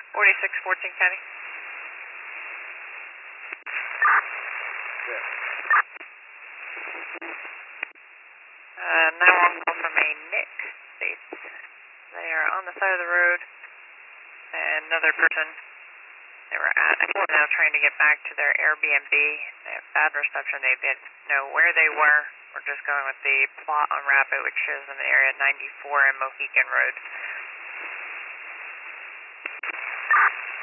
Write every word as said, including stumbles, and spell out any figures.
forty-six fourteen County. Yeah. Uh, nine one call from a Nick States. They are on the side of the road. And another person, they were at, they're now trying to get back to their Airbnb. They have bad reception. They didn't know where they were. We're just going with the plot on Rapid, which shows in the area ninety-four and Mohican Road.